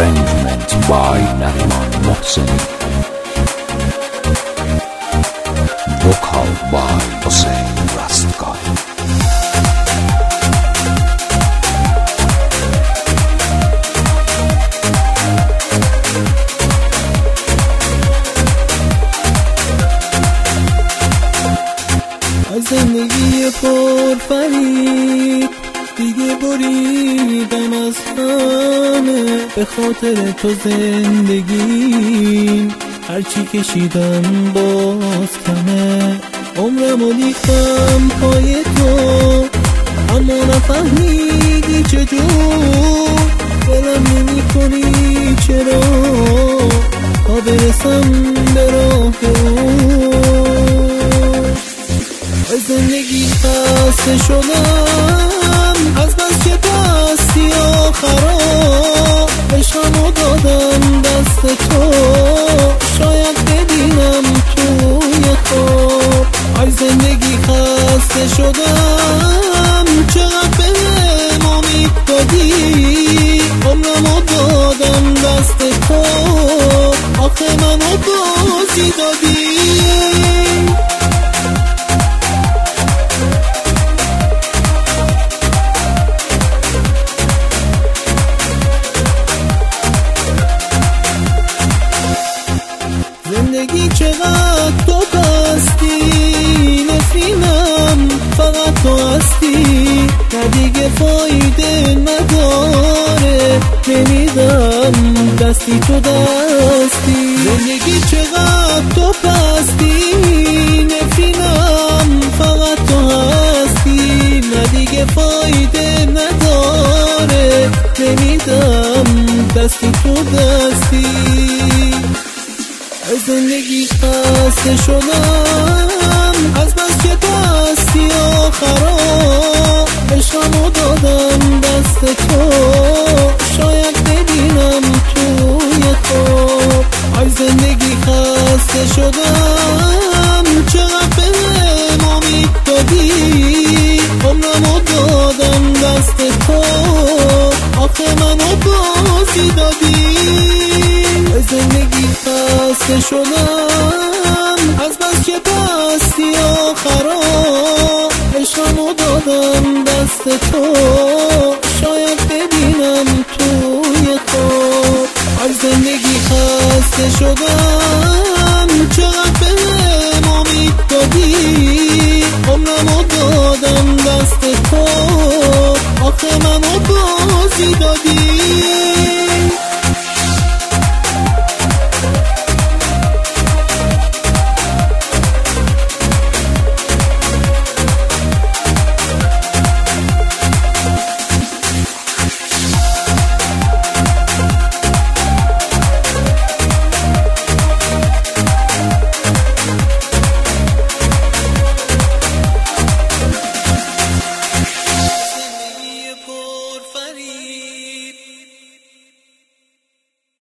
Arrangement by Nariman Mohseni. Vocal by Hossein Rastkar. از زندگی پرفریب دیگه بریدم از همه، به خاطر تو زندگیم هرچی کشیدم باز کمه. عمرم و ریختم پای تو اما نفهمیدی چجور، دلم نمی کنی چرا تا برسم به راه از زندگی خسته شدم، از بس که دستی آخرا عشقمو دادم دست تو، شاید ببینم توی خواب. از زندگی خسته شدم، چقدر بهم امید دادی، عمرمو دادم دست تو، آخه منو بازی دادی. زندگی چقدر تو بستی، نفرینم فقط تو هستی، نه دیگه فایده نداره، نمیدم دستی تو دستی. زندگی چقدر تو بستی، نفرینم فقط تو هستی، نه دیگه فایده نداره، نمیدم دستی تو دستی. از زندگی خسته شدم، از بس که دستی آخرا عشقمو دادم دست تو، شاید ببینم توی خواب. از زندگی خسته شدم، چقدر بهم امید دادی، عمرمو دادم دست تو، آخه منو بازی دادی. از زندگی خسته شدم، از بس که دستی آخرا عشقمو دادم دست تو، شاید ببینم توی خواب. از زندگی خسته شدم، چقدر بهم امید دادی، عمرمو دادم دست تو، آخه منو بازی دادی.